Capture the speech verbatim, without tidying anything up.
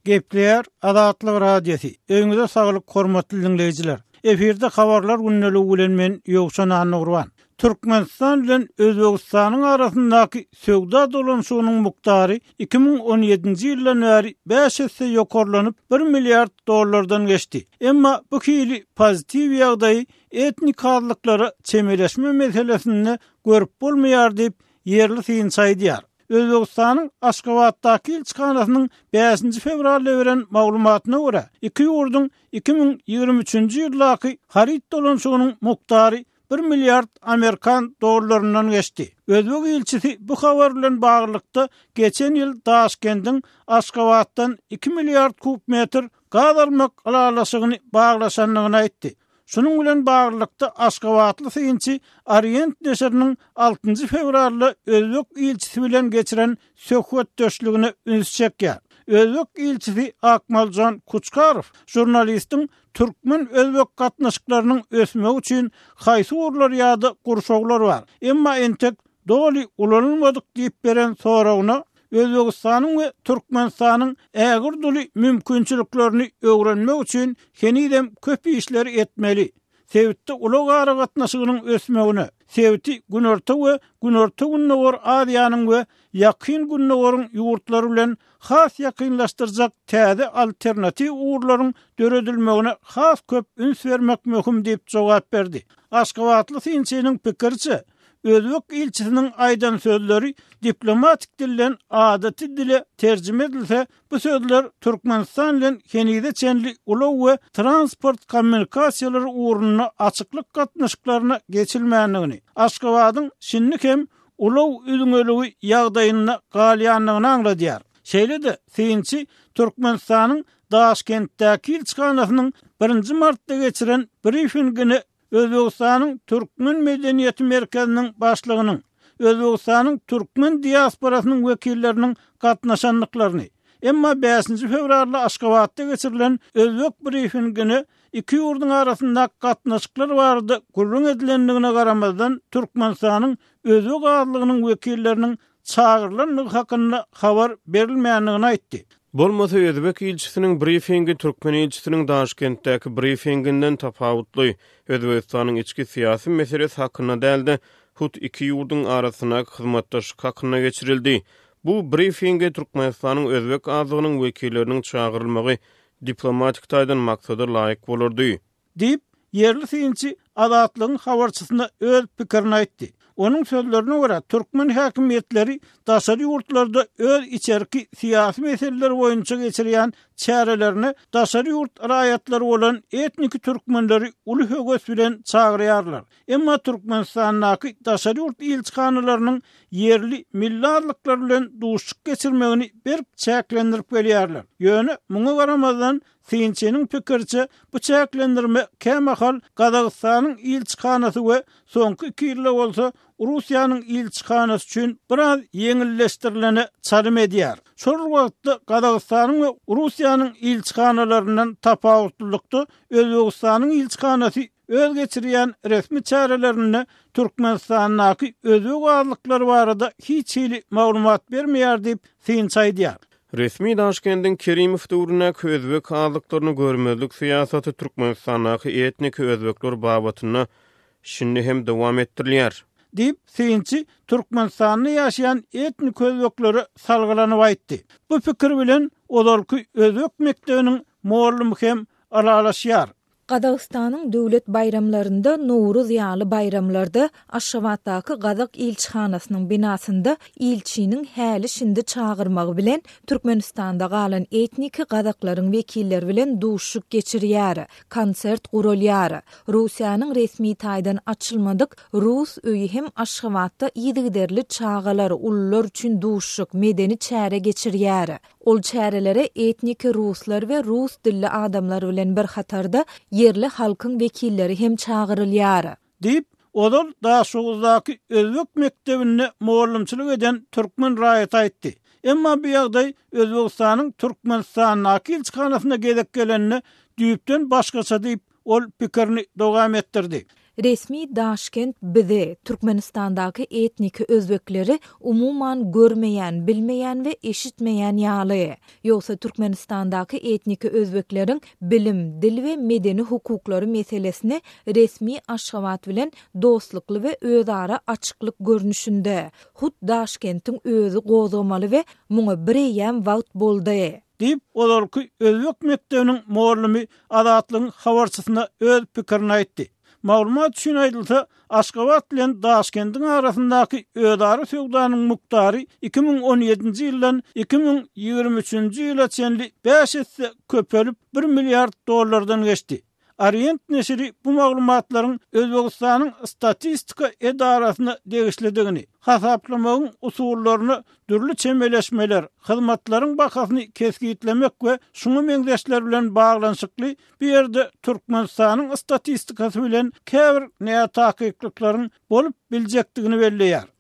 Gepleyer Adatlyk radiosi. Öňüňizde saglyk, hormatly dinleyijiler. Eferde habarlar günnälik bilen men Ýogşan Anurwan. Türkmenistan bilen Özbegistanyň arasyndaky söwda dolanşygynyň muktary iki bin on ýedinji ýyldan bäri beş esse ýokarlanyp bir milliard dollardan geçdi. Emma bu hili pozitiw ýagdaý etnik harlyklara çemeleşme meselesini görüp bolmaýar diýip ýerli synçaýdýar. Özbegistanyň Aşgabatdaky elçixanasynyň beşinji fevralda beren maglumatyna görä, iki ýurdun iki bin ýigirme üçinji ýyldaky harit dolanşygynyň muktary bir milliard Amerikan dollarından geçti. Özbek elçisi bu habar bilen baglykda geçen ýyl Daşkendiň Aşgabatdan iki milliard kub metr gaz almak alalaşygyny baglaşanlygyny aýtdy. Şunun bilen baglykda Aşgabatly synçy Orient neşriniň altynjy fevralda Özbek elçisi bilen geçiren söhbet döşlügini üns çekýär. Özbek elçisi Akmaljan Kuçkarow jurnalistiň Türkmen Özbek gatnaşyklarynyň ösmegi üçin haýsy urlar ýa-da gurşaglar bar. Emma entek doli ulanylmadyk diýip beren soragyna Özbegistanyň we Türkmenistanyň ägir doli mümkinçiliklerini öwrenmek üçin henidem köp işler etmeli. Sebitde uly gara gatnaşygynyň ösmegine, sebiti günorta we günorta günnäwar Aziýanyň we ýakyn günnäwariň ýurtlary bilen has ýakynlaşdyrjak täze alternativ uğurlaryň döredilmegine has köp üns bermek möhüm diýip jogap berdi. Aşgabatly synçynyň pikirçe, Özbek elçisiniň aýdan sözleri diplomatik dilden adaty dile terjime edilse, bu sözler Türkmenistan bilen henide çenli ulaw we transport kommunikasiýalary uğrunyna açyklyk gatnaşyklaryna geçilmänligini, Aşgabatyň şinlik hem ulaw üdüňeligi ýagdaýyna galýanlygyny aňladýar. Şeýle-de synçy Türkmenistanyň Daşkentdäki elçixanasynyň birinji martda geçiren briefingini Özbegistanyň Türkmen medeniýeti merkeziniň başlygynyň, Özbegistanyň Türkmen diasporasynyň wekilleriniň gatnaşanlyklaryny, emma beşinji fevralda Aşgabatda geçirilen Özbek briefingini iki ýurduň arasynda gatnaşyklar bardy gurrun edilendigine garamazdan Türkmenistanyň Özbek adlygynyň wekilleriniň çağırılanlygy hakynda habar berilmeýändigini aýtdy. Bolmasa Özbek elçisiniň briefingi Türkmen elçisiniň Daşkentdäki briefinginden tapawutly. Özbegistanyň içki syýasy meselesi hakynda däldi. Hut iki ýurduň arasyna hyzmatdaşlyk hakynda geçirildi. Bu briefinge Türkmenistanyň Özbek adlygynyň wekilleriniň çağırylmagy diplomatik taýdan maksada laýyk bolardy. Diýip ýerli synçy Adatlygyň habarçysyna öz pikirini aýtdy. Onun sözlerine göre Türkmen hakimiyetleri daşary ýurtlarda öz içerki siyasi meseleler boýunça geçirýän çärelerini daşary ýurt raýatlary bolan etnik türkmenleri uly höwes bilen çagyrýarlar. Emma Türkmenistanyň daşary ýurt elçixanalarynyň yerli millatlıklar bilen duşuk geçirmegini bir çäklendirip gelýärler. Ýöne muňa garamazdan synçynyň pikirçe bu çäklendirme kämahal Gazagystanyň elçixanasy we soňky iki ýylda bolsa Russiýanyň elçixanasy üçin biraz ýeňilleşdirilene çarym edýär. Şol wagtda Gazagystanyň we Russiýanyň elçixanalaryndan tapawutlykda Özbegistanyň elçixanasy öz geçirýän resmi çärelerini Türkmenistanyň özbek adlyklary barada hiç hili maglumat bermeýär diýip synçaýdýar. Resmi Daşkendiň Kerimow döwrüne özbek adlyklaryny görmezlik syýasaty Türkmenistanyň etnik özbekler babatyna şindi hem dowam etdirilýär. Diýip synçy Türkmenistanyň ýaşaýan etnik özbekleri salgylanyp aýtdy. Bu pikir bilen olarky özbek mektebiniň muallim hem aralaşýar. Gazagystanyň döwlet bayramlarynda Nowruz ýaly bayramlarda Aşgabatdaky Gazak elçixanasynyň binasynda elçiniň häli şindi çağırmagy bilen Türkmenistanda galan etnik gazaklaryň wekilleri bilen duşuk geçirýär, konsert gurulýar. Russiýanyň resmi taýdan açylmadyk Rus öýi hem Aşgabatda ýygyderli çağalar ullar üçin duşuk medeni çäre geçirýär. Ol çärelere etnik ruslar we rus dilli adamlar bilen bir hatarda yerli halkyň wekilleri hem çağırylýar. Diýip odal Daşuguzdaky Özbek mektebine muallimçilik eden Türkmen raýat aýtdy. Emma bu ýagdaý Özbegistanyň Türkmenistanyň elçixanasyna gedek gelenini düýüpden başgaça diýip ol pikirini dowam etdirdi. Resmi Daşkent bizi Türkmenistandaky etnik özbekleri umuman görmeýän, bilmeýän we eşitmeýän ýaly. Ýogsa Türkmenistandaky etnik özbekleriň bilim, dil we medeni hukuklary meselesini resmi Aşgabat bilen dostlukly we özara açyklyk görnüşinde. Hut Daşkentiň özü gozamaly we muňa bireýän wagt boldy. Dip olarky Özbek mektebiniň muallimi Adatlyň habarçysyna öz pikirini aýtdy. Maglumat üçin aýdylsa, Aşgabat bilen Daşkentiň arasyndaky özara söwdanyň muktary iki ming on ýedinji ýyldan iki ming ýygrimi üçinji ýyla çenli beş esse köpelip bir milliard dollardan geçdi. Orient neşri bu maglumatlaryň Özbegistanyň statistika edarasyna degişlidigini, hasaplamagyň usullaryny, dürli çemeleşmeler, hyzmatlaryň bakasyny keskitlemek we şuňa meňzeşler bilen baglanşykly bir ýerde Türkmenistanyň statistikasy bilen käbir näme takyklyklaryň bolup biljekdigini belleýär.